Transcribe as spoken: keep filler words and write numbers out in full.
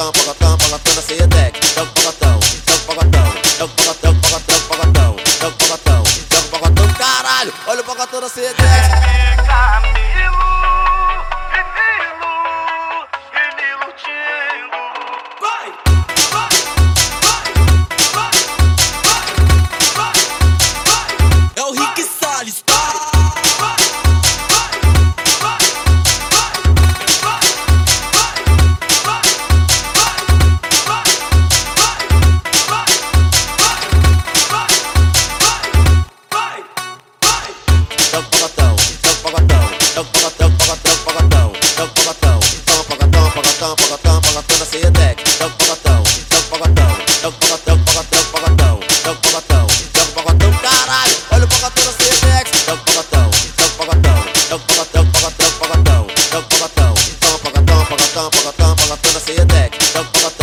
pagatão, pagatão, pagatão da Cedex. Joga pagatão, joga pagatão, joga pagatão, pagatão, pagatão, joga pagatão, joga pagatão, caralho, olha o pagatão da Cedex. Camilo, Emilo, ele iludindo. Vai, vai, vai, vai, vai, vai. É o Rick Salles. Joga pagatão, joga pagatão, joga pagatão, pagatão, pagatão, joga pagatão, toma pagatão, pagatão, pagatão, pagatão da Cedex. Joga pagatão, joga pagatão, joga pagatão, pagatão, pagatão, joga pagatão, joga pagatão, caralho, olha o pagatão da Cedex. Joga pagatão, joga pagatão, joga pagatão, pagatão, pagatão, joga pagatão, toma pagatão, pagatão, pagatão, pagatão da Cedex. Joga pagatão.